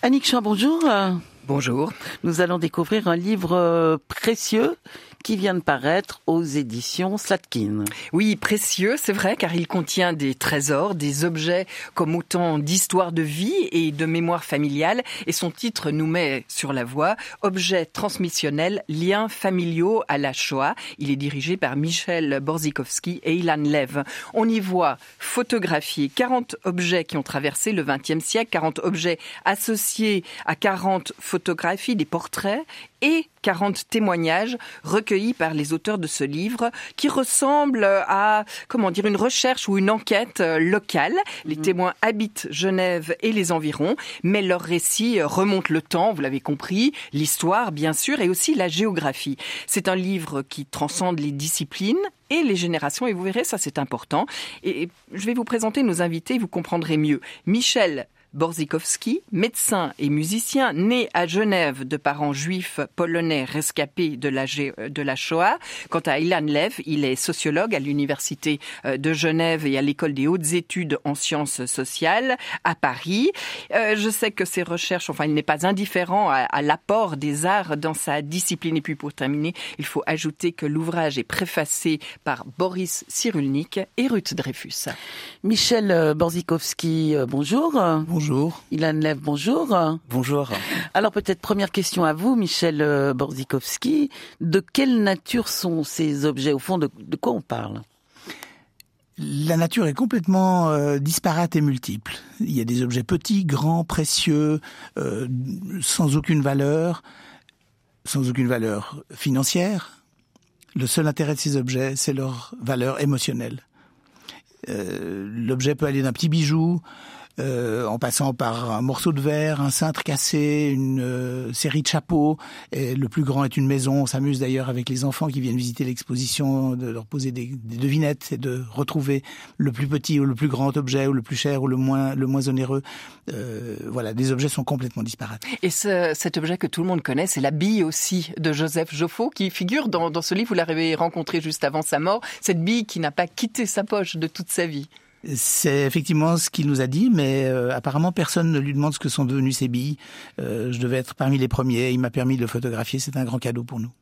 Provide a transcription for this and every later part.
Annick Chan, bonjour. Bonjour. Nous allons découvrir un livre précieux qui vient de paraître aux éditions Slatkin. Oui, précieux, c'est vrai, car il contient des trésors, des objets comme autant d'histoires de vie et de mémoire familiale. Et son titre nous met sur la voie « Objets transmissionnels, liens familiaux à la Shoah ». Il est dirigé par Michel Borzykowski et Ilan Lev. On y voit photographier 40 objets qui ont traversé le XXe siècle, 40 objets associés à 40 photographies, des portraits et 40 témoignages recueillis par les auteurs de ce livre qui ressemble à, une recherche ou une enquête locale. Les témoins habitent Genève et les environs, mais leur récit remonte le temps, vous l'avez compris, l'histoire bien sûr et aussi la géographie. C'est un livre qui transcende les disciplines et les générations, et vous verrez, ça c'est important. Et je vais vous présenter nos invités, vous comprendrez mieux. Michel Borzykowski, médecin et musicien, né à Genève de parents juifs polonais rescapés de la Shoah. Quant à Ilan Lev, il est sociologue à l'université de Genève et à l'école des hautes études en sciences sociales à Paris. Je sais que ses recherches, il n'est pas indifférent à l'apport des arts dans sa discipline. Et puis pour terminer, il faut ajouter que l'ouvrage est préfacé par Boris Cyrulnik et Ruth Dreyfus. Michel Borzykowski, bonjour. Bonjour. Ilan Lev, bonjour. Bonjour. Alors peut-être première question à vous, Michel Borzykowski. De quelle nature sont ces objets? Au fond, de quoi on parle? La nature est complètement disparate et multiple. Il y a des objets petits, grands, précieux, sans aucune valeur financière. Le seul intérêt de ces objets, c'est leur valeur émotionnelle. L'objet peut aller d'un petit bijou, en passant par un morceau de verre, un cintre cassé, une série de chapeaux. Et le plus grand est une maison. On s'amuse d'ailleurs avec les enfants qui viennent visiter l'exposition, de leur poser des devinettes et de retrouver le plus petit ou le plus grand objet ou le plus cher ou le moins onéreux. Des objets sont complètement disparates. Et cet objet que tout le monde connaît, c'est la bille aussi de Joseph Joffo qui figure dans ce livre. Vous l'avez rencontré juste avant sa mort. Cette bille qui n'a pas quitté sa poche de toute sa vie. C'est effectivement ce qu'il nous a dit, mais apparemment personne ne lui demande ce que sont devenues ces billes. Je devais être parmi les premiers, il m'a permis de le photographier, c'est un grand cadeau pour nous.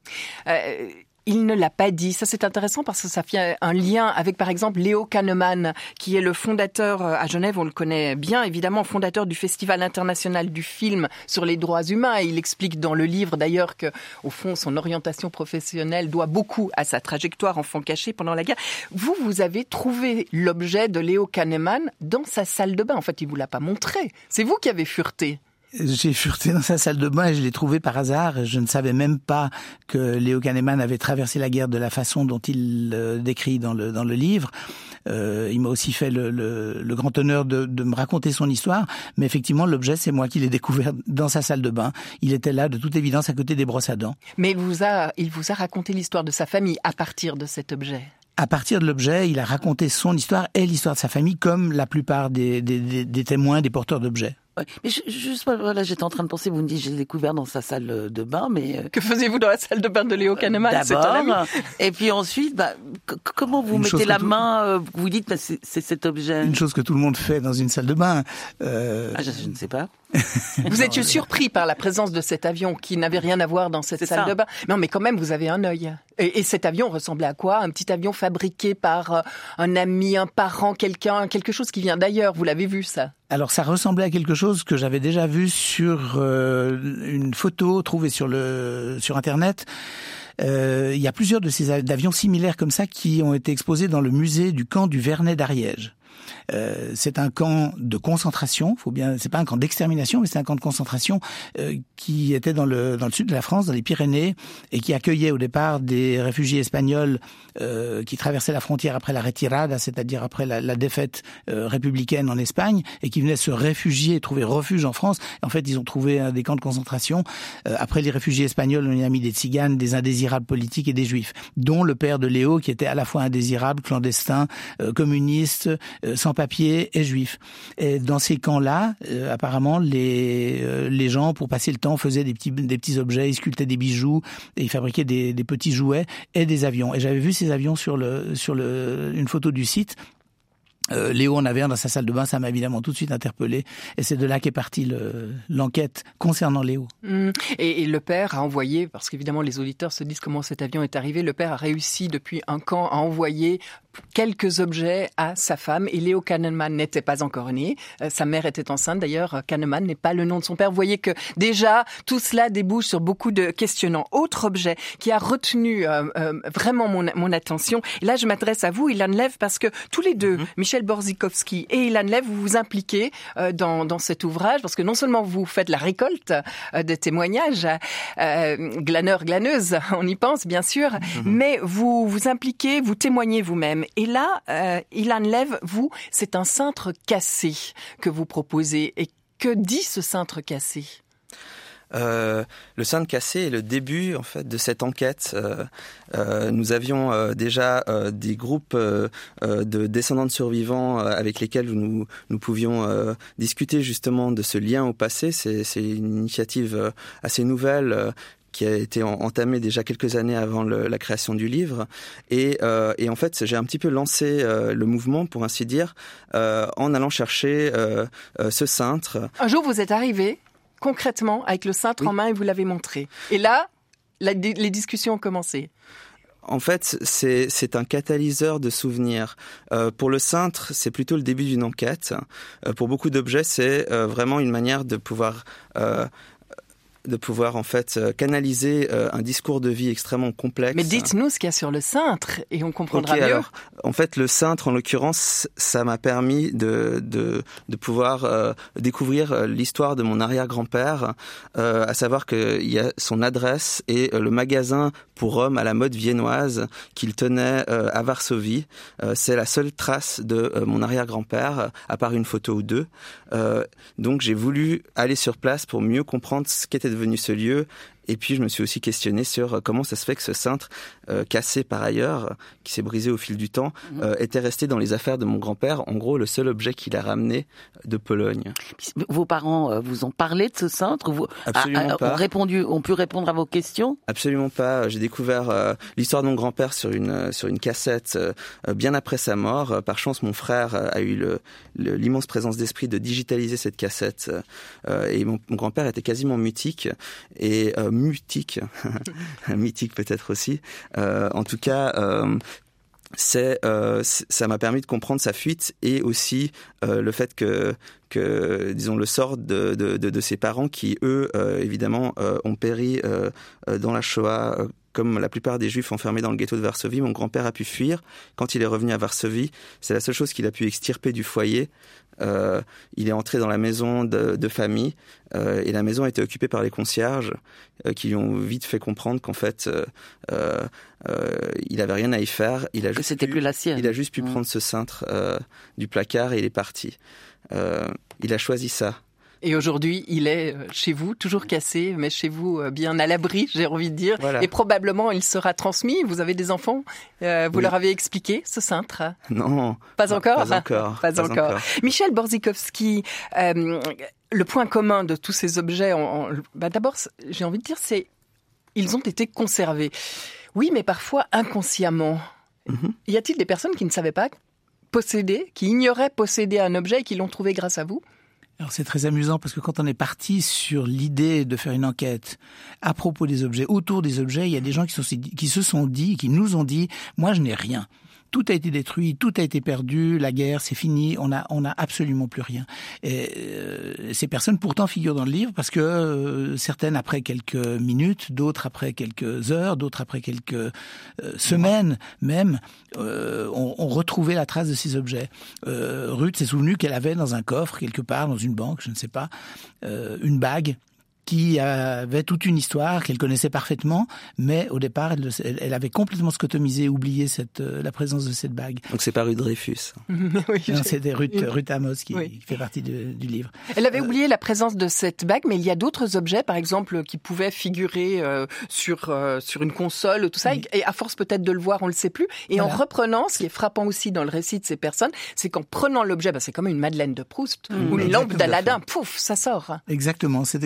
Il ne l'a pas dit. Ça, c'est intéressant parce que ça fait un lien avec, par exemple, Léo Kahneman, qui est le fondateur à Genève, on le connaît bien, évidemment, fondateur du Festival international du film sur les droits humains. Et il explique dans le livre, d'ailleurs, que, au fond, son orientation professionnelle doit beaucoup à sa trajectoire enfant caché pendant la guerre. Vous avez trouvé l'objet de Léo Kahneman dans sa salle de bain. En fait, il vous l'a pas montré. C'est vous qui avez fureté. J'ai fureté dans sa salle de bain et je l'ai trouvé par hasard. Je ne savais même pas que Léo Kahneman avait traversé la guerre de la façon dont il décrit dans le livre. Il m'a aussi fait le grand honneur de me raconter son histoire. Mais effectivement, l'objet, c'est moi qui l'ai découvert dans sa salle de bain. Il était là, de toute évidence, à côté des brosses à dents. Mais il vous a raconté l'histoire de sa famille à partir de cet objet. À partir de l'objet, il a raconté son histoire et l'histoire de sa famille, comme la plupart des témoins, des porteurs d'objets. Ouais, mais j'étais en train de penser, vous me dites, j'ai découvert dans sa salle de bain, mais... Que faisiez-vous dans la salle de bain de Léo Kahneman? D'abord, et puis ensuite, comment vous mettez la main, vous dites, c'est cet objet? Une chose que tout le monde fait dans une salle de bain. Je ne sais pas. Vous étiez surpris par la présence de cet avion qui n'avait rien à voir dans cette salle de bain. Non, mais quand même, vous avez un œil. Et cet avion ressemblait à quoi? Un petit avion fabriqué par un ami, un parent, quelque chose qui vient d'ailleurs. Vous l'avez vu, ça? Alors, ça ressemblait à quelque chose que j'avais déjà vu sur une photo trouvée sur Internet. Il y a plusieurs de ces avions similaires comme ça qui ont été exposés dans le musée du camp du Vernet d'Ariège. C'est un camp de concentration, c'est pas un camp d'extermination, mais c'est un camp de concentration qui était dans le sud de la France, dans les Pyrénées, et qui accueillait au départ des réfugiés espagnols qui traversaient la frontière après la retirada, c'est-à-dire après la défaite républicaine en Espagne, et qui venaient se réfugier et trouver refuge en France. En fait, ils ont trouvé des camps de concentration. Après les réfugiés espagnols, on y a mis des tziganes, des indésirables politiques et des juifs, dont le père de Léo, qui était à la fois indésirable, clandestin, communiste, sans papier et juif. Et dans ces camps-là, apparemment, les gens, pour passer le temps, faisaient des petits objets, ils sculptaient des bijoux, et ils fabriquaient des petits jouets et des avions. Et j'avais vu ces avions sur une photo du site. Léo en avait un dans sa salle de bain, ça m'a évidemment tout de suite interpellé. Et c'est de là qu'est partie l'enquête concernant Léo. Et le père a envoyé, parce qu'évidemment les auditeurs se disent comment cet avion est arrivé, le père a réussi depuis un camp à envoyer quelques objets à sa femme. Et Léo Kahneman n'était pas encore né. Sa mère était enceinte. D'ailleurs, Kahneman n'est pas le nom de son père. Vous voyez que déjà, tout cela débouche sur beaucoup de questionnants. Autre objet qui a retenu vraiment mon attention. Et là, je m'adresse à vous, Ilan Lev, parce que tous les deux, Michel Borzikowski et Ilan Lev, vous vous impliquez dans cet ouvrage, parce que non seulement vous faites la récolte de témoignages, glaneurs, glaneuses, on y pense bien sûr, mais vous vous impliquez, vous témoignez vous-même. Et là, Ilan Lev, vous, c'est un cintre cassé que vous proposez. Et que dit ce cintre cassé ? Le cintre cassé est le début en fait de cette enquête. Nous avions déjà des groupes de descendants de survivants avec lesquels nous pouvions discuter justement de ce lien au passé. C'est une initiative assez nouvelle qui a été entamée déjà quelques années avant la création du livre. Et en fait, j'ai un petit peu lancé le mouvement, pour ainsi dire, en allant chercher ce cintre. Un jour, vous êtes arrivé concrètement avec le cintre en main et vous l'avez montré. Et là, les discussions ont commencé. En fait, c'est un catalyseur de souvenirs. Pour le cintre, c'est plutôt le début d'une enquête. Pour beaucoup d'objets, c'est vraiment une manière de pouvoir en fait canaliser un discours de vie extrêmement complexe. Mais dites-nous ce qu'il y a sur le cintre et on comprendra mieux. Alors, en fait, le cintre, en l'occurrence, ça m'a permis de pouvoir découvrir l'histoire de mon arrière-grand-père, à savoir qu'il y a son adresse et le magasin pour hommes à la mode viennoise qu'il tenait à Varsovie. C'est la seule trace de mon arrière-grand-père, à part une photo ou deux. Donc j'ai voulu aller sur place pour mieux comprendre ce qu'était devenu ce lieu. Et puis je me suis aussi questionné sur comment ça se fait que ce cintre, cassé par ailleurs, qui s'est brisé au fil du temps, était resté dans les affaires de mon grand-père. En gros, le seul objet qu'il a ramené de Pologne. Vos parents vous ont parlé de ce cintre ? Absolument pas. Ont pu répondre à vos questions ? Absolument pas. J'ai découvert l'histoire de mon grand-père sur une cassette bien après sa mort. Par chance, mon frère a eu l'immense présence d'esprit de digitaliser cette cassette. Et mon grand-père était quasiment mutique. Et mutique, mythique peut-être aussi. En tout cas, ça m'a permis de comprendre sa fuite et aussi le fait que disons le sort de ses parents qui eux évidemment ont péri dans la Shoah. Comme la plupart des Juifs enfermés dans le ghetto de Varsovie, mon grand-père a pu fuir. Quand il est revenu à Varsovie, c'est la seule chose qu'il a pu extirper du foyer. Il est entré dans la maison de famille et la maison a été occupée par les concierges qui lui ont vite fait comprendre qu'en fait il avait rien à y faire. C'était plus la sienne. Il a juste pu prendre ce cintre du placard et il est parti. Il a choisi ça. Et aujourd'hui, il est chez vous, toujours cassé, mais chez vous, bien à l'abri, j'ai envie de dire. Voilà. Et probablement, il sera transmis. Vous avez des enfants. Vous leur avez expliqué ce cintre ? Non. Pas encore ? Pas encore. Michel Borzikowski, le point commun de tous ces objets, d'abord, j'ai envie de dire, c'est ils ont été conservés. Oui, mais parfois inconsciemment. Y a-t-il des personnes qui ne savaient pas posséder, qui ignoraient posséder un objet et qui l'ont trouvé grâce à vous ? Alors c'est très amusant parce que quand on est parti sur l'idée de faire une enquête à propos des objets, autour des objets, il y a des gens qui se sont dit, qui nous ont dit, moi je n'ai rien. Tout a été détruit, tout a été perdu, la guerre, c'est fini, on a absolument plus rien. Et ces personnes pourtant figurent dans le livre parce que certaines après quelques minutes, d'autres après quelques heures, d'autres après quelques semaines même, ont retrouvé la trace de ces objets. Ruth s'est souvenue qu'elle avait dans un coffre, quelque part, dans une banque, je ne sais pas, une bague qui avait toute une histoire qu'elle connaissait parfaitement, mais au départ, elle avait complètement scotomisé, oublié la présence de cette bague. Donc c'est pas Ruth Dreyfus. Oui, non, c'était Ruth Amos qui fait partie du livre. Elle avait oublié la présence de cette bague, mais il y a d'autres objets, par exemple, qui pouvaient figurer sur une console, tout ça, et à force peut-être de le voir, on le sait plus. Et en reprenant, ce qui est frappant aussi dans le récit de ces personnes, c'est qu'en prenant l'objet, c'est comme une Madeleine de Proust ou une lampe d'Aladin, pouf, ça sort. Exactement, c'est exactement ça.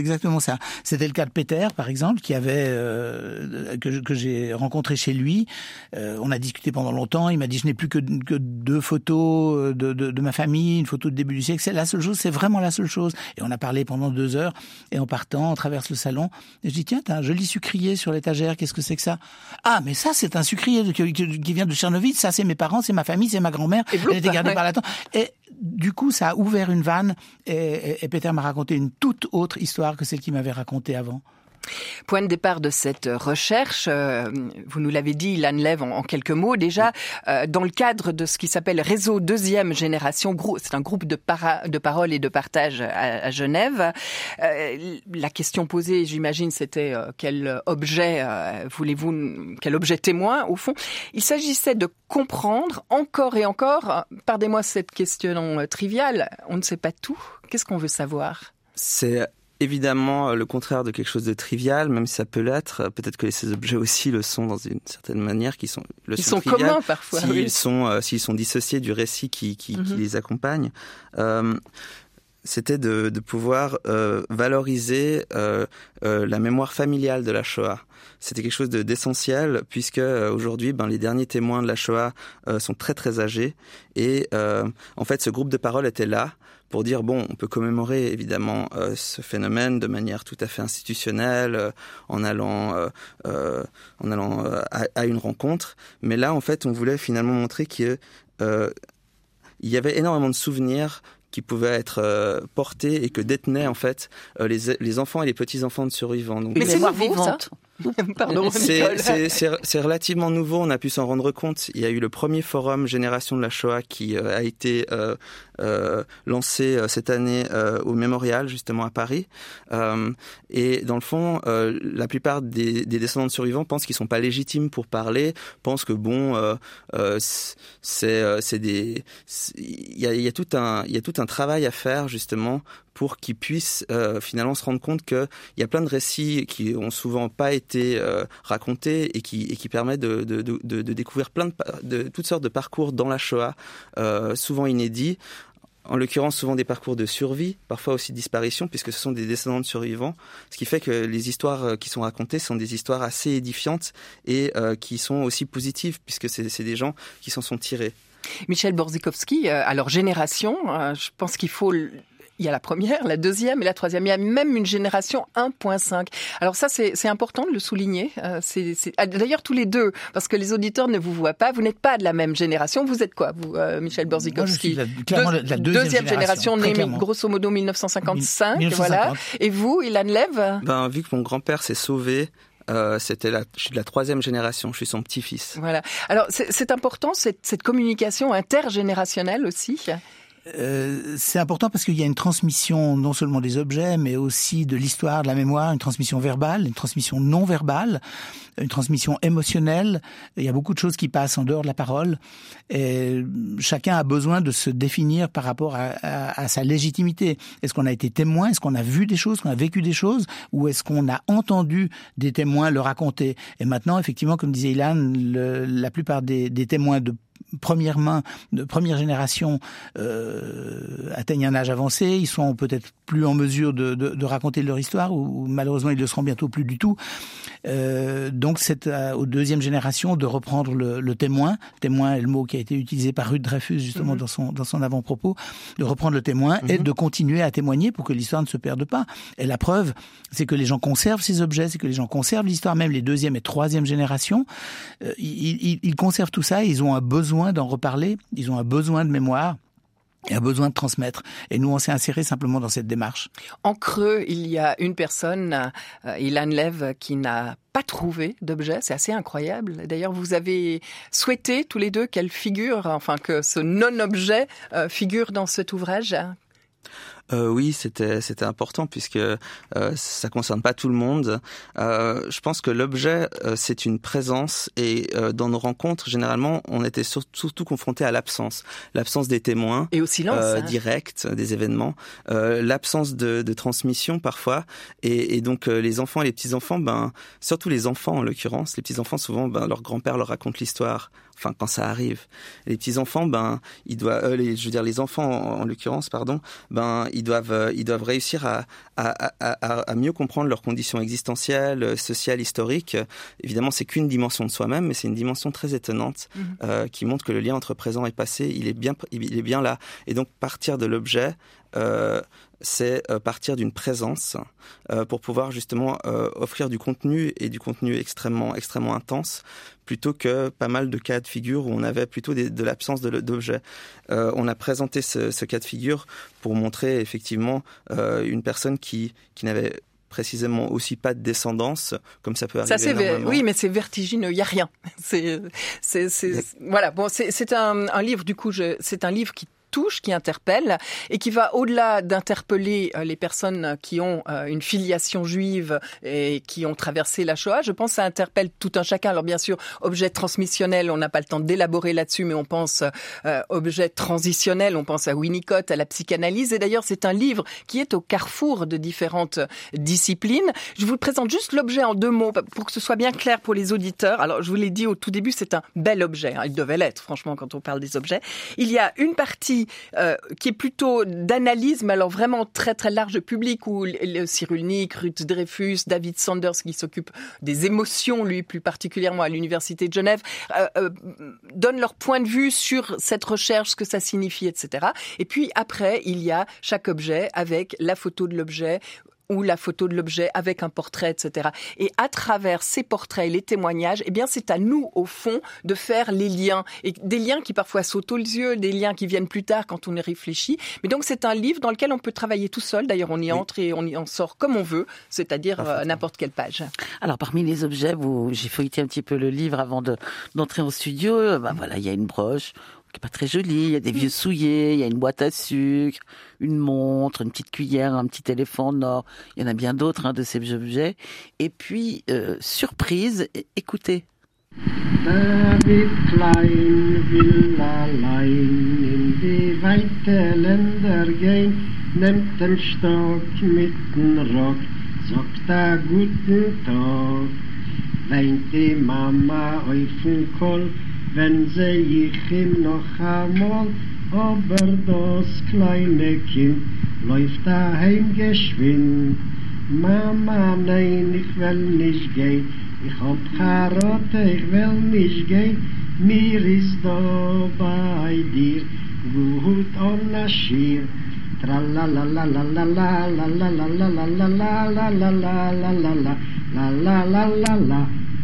ça. C'était le cas de Peter, par exemple, qui avait que j'ai rencontré chez lui. On a discuté pendant longtemps. Il m'a dit, je n'ai plus que 2 photos de ma famille, une photo de début du siècle. C'est la seule chose, c'est vraiment la seule chose. Et on a parlé pendant 2 heures. Et en partant, on traverse le salon. Et je dis, tiens, t'as un joli sucrier sur l'étagère. Qu'est-ce que c'est que ça? Ah, mais ça, c'est un sucrier qui vient de Tchernovitz. Ça, c'est mes parents, c'est ma famille, c'est ma grand-mère. Elle était gardée par la tante. Et du coup, ça a ouvert une vanne. Et Peter m'a raconté une toute autre histoire que celle qu'il m'avait racontée avant. Point de départ de cette recherche, vous nous l'avez dit, Ilan Lev, en quelques mots déjà, dans le cadre de ce qui s'appelle Réseau Deuxième Génération, c'est un groupe de parole et de partage à Genève. La question posée, j'imagine, c'était quel objet quel objet témoin, au fond. Il s'agissait de comprendre encore et encore, pardonnez-moi cette question triviale, on ne sait pas tout. Qu'est-ce qu'on veut savoir? C'est évidemment le contraire de quelque chose de trivial, même si ça peut l'être. Peut-être que ces objets aussi le sont dans une certaine manière, ils sont communs parfois. S'ils sont dissociés du récit qui les accompagne. C'était de pouvoir valoriser la mémoire familiale de la Shoah. C'était quelque chose d'essentiel puisque aujourd'hui, les derniers témoins de la Shoah sont très très âgés et en fait, ce groupe de parole était là pour dire on peut commémorer évidemment ce phénomène de manière tout à fait institutionnelle en allant à une rencontre, mais là en fait, on voulait finalement montrer que il y avait énormément de souvenirs qui pouvaient être portés et que détenaient en fait les enfants et les petits-enfants de survivants. Donc, mais c'est nouveau, ça. Pardon, c'est relativement nouveau, on a pu s'en rendre compte. Il y a eu le premier forum Génération de la Shoah qui a été lancé cette année au Mémorial, justement à Paris. Et dans le fond, la plupart des descendants de survivants pensent qu'ils sont pas légitimes pour parler, pensent que il y a tout un travail à faire justement pour qu'ils puissent finalement se rendre compte qu'il y a plein de récits qui ont souvent pas été racontés et qui permettent de découvrir plein de toutes sortes de parcours dans la Shoah, souvent inédits. En l'occurrence, souvent des parcours de survie, parfois aussi de disparition, puisque ce sont des descendants de survivants. Ce qui fait que les histoires qui sont racontées sont des histoires assez édifiantes et qui sont aussi positives, puisque c'est des gens qui s'en sont tirés. Michel Borzykowski, alors Génération, je pense il y a la première, la deuxième et la troisième. Il y a même une génération 1.5. Alors ça, c'est important de le souligner. D'ailleurs, tous les deux, parce que les auditeurs ne vous voient pas. Vous n'êtes pas de la même génération. Vous êtes quoi, vous, Michel Borzykowski? Moi, je suis clairement la deuxième génération, née grosso modo 1955. 1950. Voilà. Et vous, Ilan Lev? Vu que mon grand-père s'est sauvé, je suis de la troisième génération, je suis son petit-fils. Voilà. Alors, c'est important, cette communication intergénérationnelle aussi? C'est important parce qu'il y a une transmission non seulement des objets, mais aussi de l'histoire, de la mémoire, une transmission verbale, une transmission non verbale, une transmission émotionnelle. Il y a beaucoup de choses qui passent en dehors de la parole. Et chacun a besoin de se définir par rapport à sa légitimité. Est-ce qu'on a été témoin? Est-ce qu'on a vu des choses? Qu'on a vécu des choses? Ou est-ce qu'on a entendu des témoins le raconter? Et maintenant, effectivement, comme disait Ilan, la plupart des témoins de première main, de première génération atteignent un âge avancé, ils sont peut-être plus en mesure de raconter leur histoire ou malheureusement ils le seront bientôt plus du tout. Donc c'est aux deuxième génération de reprendre le témoin. Témoin est le mot qui a été utilisé par Ruth Dreyfus justement dans son avant-propos, de reprendre le témoin et de continuer à témoigner pour que l'histoire ne se perde pas. Et la preuve, c'est que les gens conservent ces objets, c'est que les gens conservent l'histoire, même les deuxième et troisième générations. Ils conservent tout ça et ils ont un besoin d'en reparler, ils ont un besoin de mémoire et un besoin de transmettre. Et nous, on s'est insérés simplement dans cette démarche. En creux, il y a une personne, Ilan Lev, qui n'a pas trouvé d'objet. C'est assez incroyable. D'ailleurs, vous avez souhaité tous les deux qu'elle figure, que ce non-objet figure dans cet ouvrage. Oui, c'était important puisque ça concerne pas tout le monde. Je pense que l'objet c'est une présence et dans nos rencontres généralement on était surtout confronté à l'absence des témoins et au silence direct des événements, l'absence de transmission parfois et donc les enfants et les petits enfants, surtout les enfants en l'occurrence, les petits enfants souvent leur grand-père leur raconte l'histoire. Enfin, quand ça arrive, les petits enfants, les enfants en l'occurrence, ils ils doivent réussir à mieux comprendre leurs conditions existentielles, sociales, historiques. Évidemment, c'est qu'une dimension de soi-même, mais c'est une dimension très étonnante qui montre que le lien entre présent et passé, il est bien là. Et donc, partir de l'objet, c'est partir d'une présence pour pouvoir justement offrir du contenu et du contenu extrêmement intense, plutôt que pas mal de cas de figure où on avait plutôt de l'absence d'objet. On a présenté ce cas de figure pour montrer effectivement une personne qui n'avait précisément aussi pas de descendance, comme ça peut arriver normalement. Oui, mais c'est vertigineux, il y a rien. Voilà. Bon, c'est un livre. Du coup, c'est un livre qui touche, qui interpelle et qui va au-delà d'interpeller les personnes qui ont une filiation juive et qui ont traversé la Shoah. Je pense que ça interpelle tout un chacun. Alors bien sûr, objet transmissionnel, on n'a pas le temps d'élaborer là-dessus, mais on pense objet transitionnel, on pense à Winnicott, à la psychanalyse. Et d'ailleurs, c'est un livre qui est au carrefour de différentes disciplines. Je vous présente juste l'objet en 2 mots pour que ce soit bien clair pour les auditeurs. Alors, je vous l'ai dit au tout début, c'est un bel objet. Il devait l'être, franchement, quand on parle des objets. Il y a une partie qui est plutôt d'analyse, mais alors vraiment très très large public, où Cyrulnik, Ruth Dreyfus, David Sanders, qui s'occupe des émotions, lui plus particulièrement à l'Université de Genève, donnent leur point de vue sur cette recherche, ce que ça signifie, etc. Et puis après, il y a chaque objet avec la photo de l'objet, ou la photo de l'objet avec un portrait, etc. Et à travers ces portraits et les témoignages, eh bien, c'est à nous, au fond, de faire les liens. Et des liens qui parfois sautent aux yeux, des liens qui viennent plus tard quand on y réfléchit. Mais donc, c'est un livre dans lequel on peut travailler tout seul. D'ailleurs, on y entre et on y en sort comme on veut, c'est-à-dire n'importe quelle page. Alors, parmi les objets, j'ai feuilleté un petit peu le livre avant d'entrer en studio. Voilà, il y a une broche qui est pas très jolie, il y a des vieux souliers, il y a une boîte à sucre, une montre, une petite cuillère, un petit éléphant d'or. Il y en a bien d'autres de ces objets. Et puis, surprise, écoutez. David Klein will allein in die weite Länder gehen, nimmt den Stock mit den Rock, sagt guten Tag. Weint die Mama auf den Kohl, wenn seh ich ihm noch einmal, aber das kleine Kind läuft daheim geschwind. Mama, nein, ich will nicht gehen, ich hab Karotte, ich will nicht gehen, mir ist da bei dir gut an der Schier. Tralalalalalalalalalalalalalalalalalalala, la.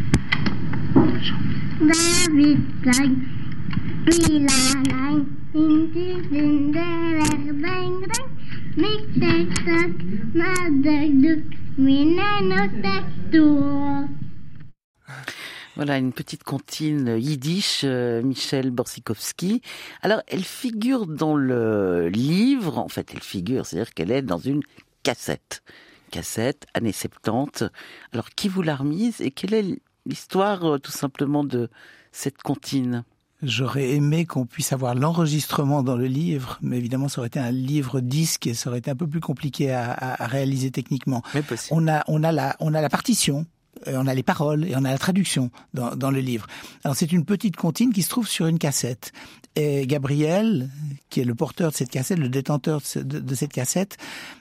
David Klein, will allein in die Winterreich, mit der Stock, mit der Duck, mit der Tour. Voilà, une petite comptine yiddish, Michel Borzykowski. Alors, elle figure dans le livre, en fait, c'est-à-dire qu'elle est dans une cassette, années 70. Alors, qui vous l'a remise et quelle est l'histoire, tout simplement, de cette comptine ? J'aurais aimé qu'on puisse avoir l'enregistrement dans le livre, mais évidemment, ça aurait été un livre disque et ça aurait été un peu plus compliqué à réaliser techniquement. Mais possible. On a la partition. On a les paroles et on a la traduction dans le livre. Alors c'est une petite comptine qui se trouve sur une cassette. Et Gabriel, qui est le porteur de cette cassette, le détenteur de cette cassette,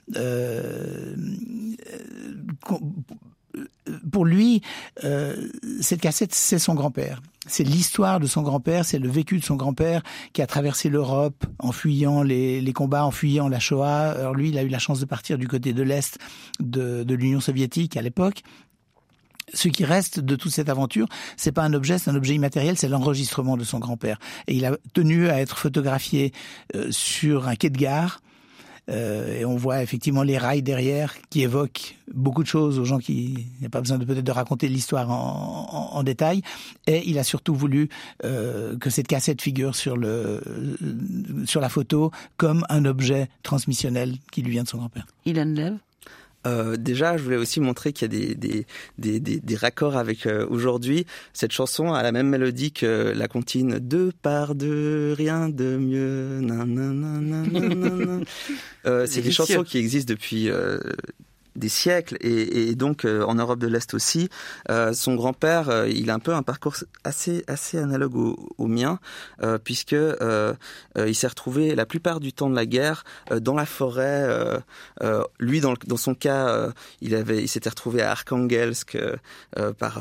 pour lui, cette cassette, c'est son grand-père. C'est l'histoire de son grand-père, c'est le vécu de son grand-père qui a traversé l'Europe en fuyant les combats, en fuyant la Shoah. Alors lui, il a eu la chance de partir du côté de l'Est de l'Union soviétique à l'époque. Ce qui reste de toute cette aventure, c'est pas un objet, c'est un objet immatériel, c'est l'enregistrement de son grand-père. Et il a tenu à être photographié sur un quai de gare. Et on voit effectivement les rails derrière qui évoquent beaucoup de choses aux gens qui n'ont pas besoin peut-être de raconter l'histoire en détail. Et il a surtout voulu que cette cassette figure sur la photo comme un objet transmissionnel qui lui vient de son grand-père. Ilan Lev ? Déjà, je voulais aussi montrer qu'il y a des raccords avec aujourd'hui. Cette chanson a la même mélodie que la comptine 2 par 2, rien de mieux. C'est des chansons qui existent depuis siècles et donc en Europe de l'Est aussi. Son grand-père, il a un peu un parcours assez analogue au mien, puisque il s'est retrouvé la plupart du temps de la guerre dans la forêt. Lui, dans son cas, il s'était retrouvé à Arkhangelsk par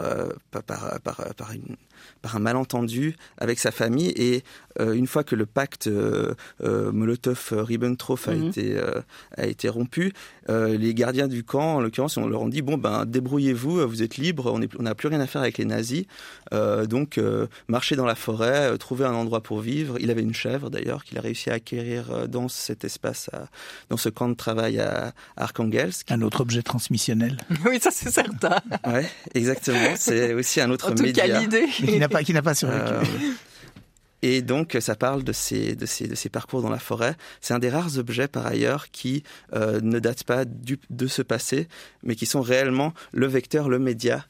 un malentendu avec sa famille, et une fois que le pacte Molotov-Ribbentrop a été rompu, les gardiens du camp, en l'occurrence, on leur a dit débrouillez-vous, vous êtes libres, on n'a plus rien à faire avec les nazis, donc marchez dans la forêt, trouvez un endroit pour vivre. Il avait une chèvre d'ailleurs qu'il a réussi à acquérir dans cet espace, dans ce camp de travail à Arkhangelsk. Un autre objet transmissionnel. Oui, ça c'est certain. Ouais, exactement. C'est aussi un autre média. En tout cas, l'idée. Qui n'a pas survécu. Et donc, ça parle de ces parcours dans la forêt. C'est un des rares objets, par ailleurs, qui ne datent pas de ce passé, mais qui sont réellement le vecteur, le média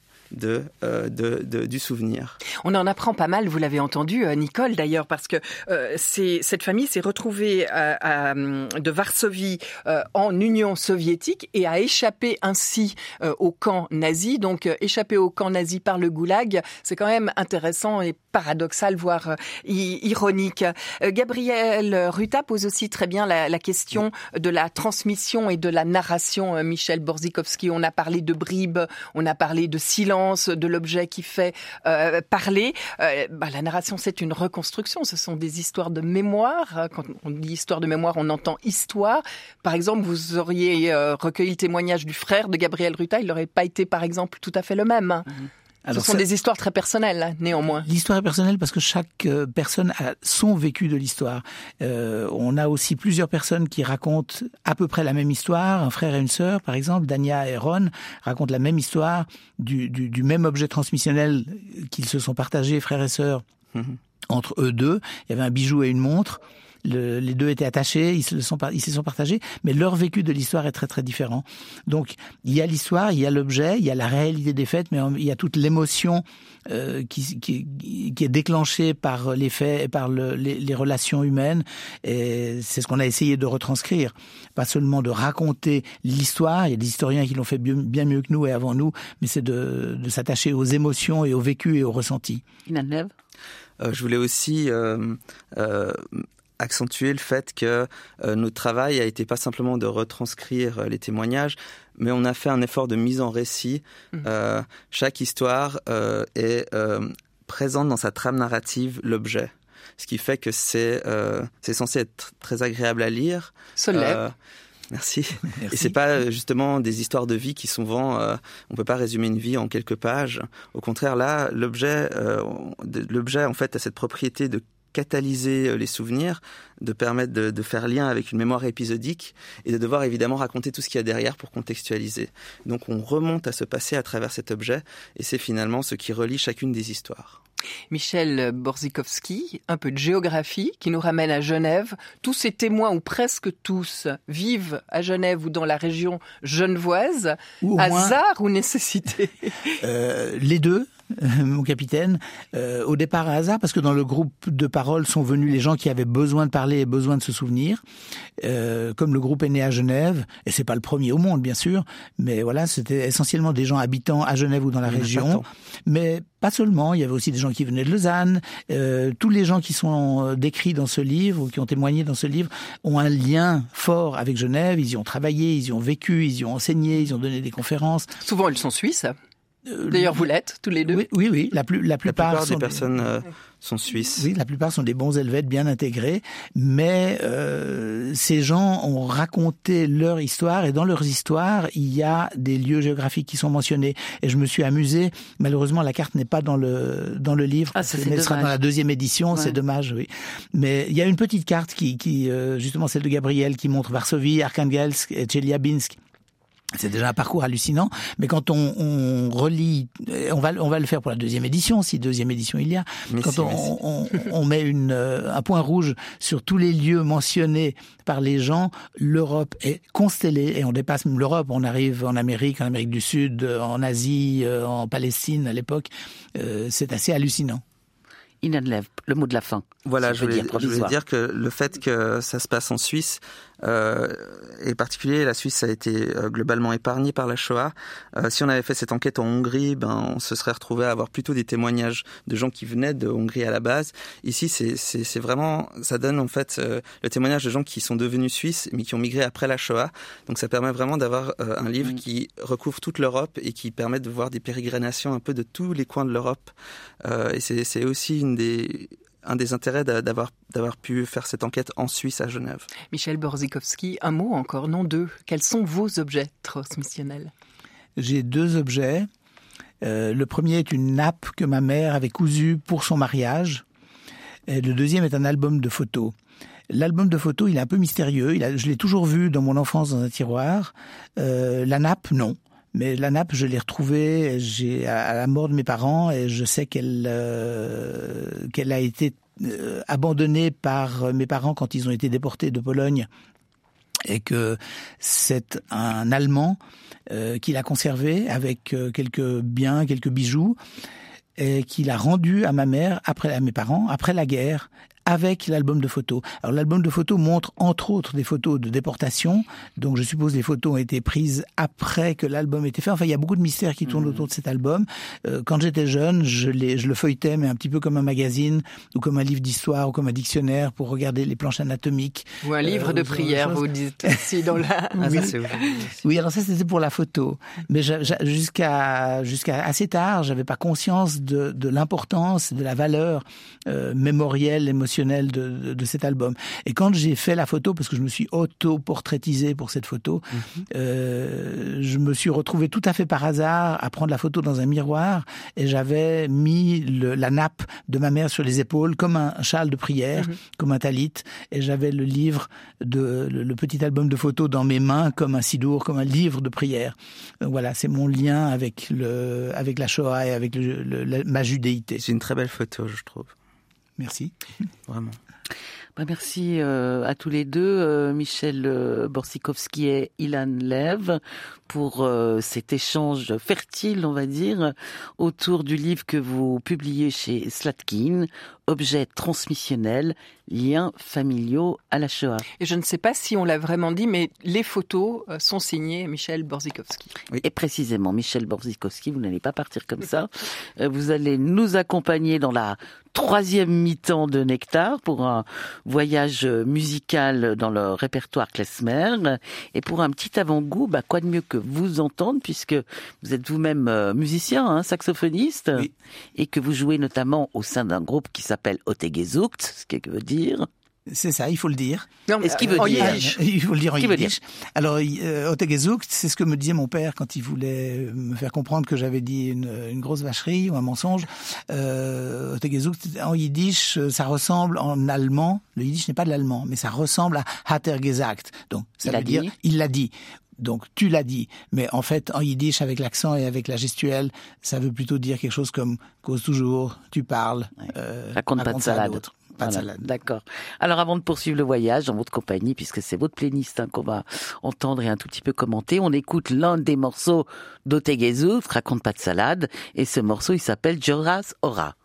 du souvenir. On en apprend pas mal, vous l'avez entendu, Nicole, d'ailleurs, parce que cette famille s'est retrouvée de Varsovie en Union soviétique et a échappé ainsi au camp nazi. Donc, échapper au camp nazi par le goulag, c'est quand même intéressant et paradoxal, voire ironique. Gabriel Ruta pose aussi très bien la question de la transmission et de la narration. Michel Borzykowski, on a parlé de bribes, on a parlé de silence, de l'objet qui fait parler. La narration, c'est une reconstruction. Ce sont des histoires de mémoire. Quand on dit histoire de mémoire, on entend histoire. Par exemple, vous auriez recueilli le témoignage du frère de Gabriel Ruta. Il n'aurait pas été, par exemple, tout à fait le même. Alors, ce sont des histoires très personnelles, néanmoins. L'histoire est personnelle parce que chaque personne a son vécu de l'histoire. On a aussi plusieurs personnes qui racontent à peu près la même histoire. Un frère et une sœur, par exemple, Dania et Ron, racontent la même histoire du même objet transmissionnel qu'ils se sont partagés, frères et sœurs, entre eux deux. Il y avait un bijou et une montre. Les deux étaient attachés, ils se sont partagés, mais leur vécu de l'histoire est très très différent. Donc il y a l'histoire, il y a l'objet, il y a la réalité des faits, mais il y a toute l'émotion qui est déclenchée par les faits et par les relations humaines. Et c'est ce qu'on a essayé de retranscrire, pas seulement de raconter l'histoire. Il y a des historiens qui l'ont fait bien mieux que nous et avant nous, mais c'est de s'attacher aux émotions et au vécu et aux ressentis. Inanlev. Je voulais aussi accentuer le fait que notre travail a été pas simplement de retranscrire les témoignages, mais on a fait un effort de mise en récit. Chaque histoire est présente dans sa trame narrative, l'objet. Ce qui fait que c'est censé être très agréable à lire. Merci. Et c'est pas justement des histoires de vie qui souvent, on peut pas résumer une vie en quelques pages. Au contraire, là, l'objet en fait a cette propriété de catalyser les souvenirs, de permettre de faire lien avec une mémoire épisodique et de devoir évidemment raconter tout ce qu'il y a derrière pour contextualiser. Donc on remonte à ce passé à travers cet objet et c'est finalement ce qui relie chacune des histoires. Michel Borzykowski, un peu de géographie qui nous ramène à Genève. Tous ces témoins, ou presque tous, vivent à Genève ou dans la région genevoise. Hasard ou nécessité? Les deux. Mon capitaine, au départ à hasard, parce que dans le groupe de parole sont venus les gens qui avaient besoin de parler et besoin de se souvenir. Comme le groupe est né à Genève, et c'est pas le premier au monde bien sûr, mais voilà, c'était essentiellement des gens habitant à Genève ou dans la région. Mais pas seulement, il y avait aussi des gens qui venaient de Lausanne. Tous les gens qui sont décrits dans ce livre ou qui ont témoigné dans ce livre ont un lien fort avec Genève. Ils y ont travaillé, ils y ont vécu, ils y ont enseigné, ils ont donné des conférences. Souvent ils sont suisses. D'ailleurs, vous l'êtes, tous les deux. Oui. La plupart des personnes sont suisses. Oui, la plupart sont des bons Helvètes bien intégrés. Mais ces gens ont raconté leur histoire et dans leurs histoires, il y a des lieux géographiques qui sont mentionnés. Et je me suis amusé. Malheureusement, la carte n'est pas dans le livre. Ah, ça, c'est elle sera dommage. dans la deuxième édition. Ouais. C'est dommage, oui. Mais il y a une petite carte qui justement celle de Gabriel, qui montre Varsovie, Arkhangelsk et Tcheliabinsk. C'est déjà un parcours hallucinant, mais quand on relit, on va le faire pour la deuxième édition, si deuxième édition il y a. Quand on met un point rouge sur tous les lieux mentionnés par les gens, l'Europe est constellée et on dépasse même l'Europe. On arrive en Amérique du Sud, en Asie, en Palestine à l'époque. C'est assez hallucinant. Inanlev, le mot de la fin. Voilà, je voulais dire que le fait que ça se passe en Suisse Et particulier, la Suisse a été globalement épargnée par la Shoah. Si on avait fait cette enquête en Hongrie, on se serait retrouvé à avoir plutôt des témoignages de gens qui venaient de Hongrie à la base. Ici, c'est vraiment, ça donne en fait le témoignage de gens qui sont devenus suisses, mais qui ont migré après la Shoah. Donc ça permet vraiment d'avoir un livre qui recouvre toute l'Europe et qui permet de voir des pérégrinations un peu de tous les coins de l'Europe. Et c'est aussi un des intérêts d'avoir pu faire cette enquête en Suisse, à Genève. Michel Borzykowski, un mot encore, non deux. Quels sont vos objets transmissionnels ? J'ai 2 objets. Le premier est une nappe que ma mère avait cousue pour son mariage. Et le deuxième est un album de photos. L'album de photos, il est un peu mystérieux. Je l'ai toujours vu dans mon enfance dans un tiroir. La nappe, non. Mais la nappe, je l'ai retrouvée à la mort de mes parents et je sais qu'elle a été abandonnée par mes parents quand ils ont été déportés de Pologne et que c'est un Allemand qui l'a conservée avec quelques biens, quelques bijoux et qui l'a rendu à ma mère, à mes parents, après la guerre, avec l'album de photos. Alors l'album de photos montre entre autres des photos de déportation, donc je suppose les photos ont été prises après que l'album ait été fait. Enfin, il y a beaucoup de mystères qui tournent autour de cet album. Quand j'étais jeune, je le feuilletais, mais un petit peu comme un magazine, ou comme un livre d'histoire, ou comme un dictionnaire pour regarder les planches anatomiques. Ou un livre de prière, vous dites aussi dans la... Oui. Oui, alors ça c'était pour la photo. Mais jusqu'à assez tard, j'avais pas conscience de l'importance, de la valeur mémorielle, émotionnelle de cet album. Et quand j'ai fait la photo, parce que je me suis auto-portraitisé pour cette photo, je me suis retrouvé tout à fait par hasard à prendre la photo dans un miroir et j'avais mis la nappe de ma mère sur les épaules comme un châle de prière, comme un talit, et j'avais le livre, le petit album de photos dans mes mains comme un sidour, comme un livre de prière. Voilà, c'est mon lien avec la Shoah et avec ma judéité. C'est une très belle photo, je trouve. Merci. Vraiment. Merci à tous les deux, Michel Borzykowski et Ilan Lev, pour cet échange fertile, on va dire, autour du livre que vous publiez chez Slatkin, Objets transmissionnels, liens familiaux à la Shoah. Et je ne sais pas si on l'a vraiment dit, mais les photos sont signées Michel Borzykowski. Oui. Et précisément, Michel Borzykowski, vous n'allez pas partir comme ça. Vous allez nous accompagner dans la 3e mi-temps de Nectar pour un voyage musical dans le répertoire klezmer. Et pour un petit avant-goût, quoi de mieux que vous entendre, puisque vous êtes vous-même musicien, saxophoniste, oui. Et que vous jouez notamment au sein d'un groupe qui s'appelle Otegezucht, ce qui veut dire... C'est ça, il faut le dire. Non, mais ce qui veut dire il faut le dire en yiddish. Alors, Otegezucht, c'est ce que me disait mon père quand il voulait me faire comprendre que j'avais dit une grosse vacherie ou un mensonge. Otegezucht, en yiddish, ça ressemble en allemand. Le yiddish n'est pas de l'allemand, mais ça ressemble à hat er gesagt. Donc, ça veut dire il l'a dit. Donc, tu l'as dit. Mais en fait, en yiddish, avec l'accent et avec la gestuelle, ça veut plutôt dire quelque chose comme cause toujours, tu parles, raconte pas de salade. Pas de salade. D'accord. Alors avant de poursuivre le voyage en votre compagnie, puisque c'est votre playlist qu'on va entendre et un tout petit peu commenter, on écoute l'un des morceaux d'Otegezucht, Raconte pas de salade, et ce morceau il s'appelle Joras Ora.